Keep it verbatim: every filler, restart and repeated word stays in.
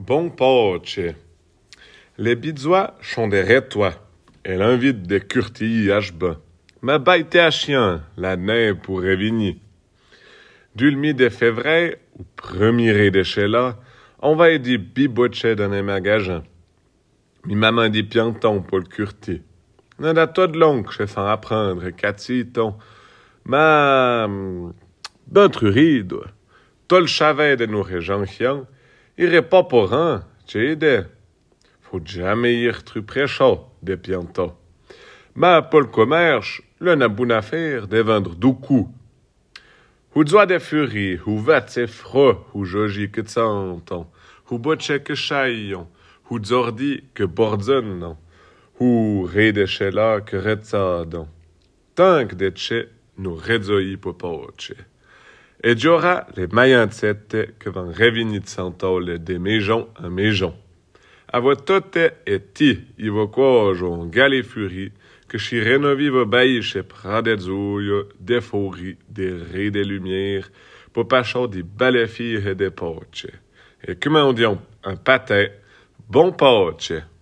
Bon poche. Les bizois sont des rétois. Elle invite des curtilles hachba. Ma baite à chien, la nain pour révigny. Dulmi de février, ou premier de chez là, on va aider biboche dans les magasins. Mi maman dit pianton pour le curti. N'a pas de longue chez sans apprendre, catiton. Ma, ben trurido. Tol chavet de nos régions, irait pas pour un, t'es aidé. Faut jamais y retrouver près chaud, des piantons. Ma pour le commerce, le n'a bonne affaire de vendre du coup. Ou doit des furies, ou va c'est froid, ou joji que t'entends, ou botche que chaillon, ou zordi que bordonne, ou ré de chez là que retzadon. Tant que des chez nous redzoi popoche. Et j'aura les maillancettes que van revenir de Santol de maison en maison. A votre et ti, il va quoi, j'en galé furie, que si rénovi va bailler chez Pradezouille, des fouries, des raies des lumières, pour pas chaud des balais filles et des poches. Et comment on dit un pâté, bon poche.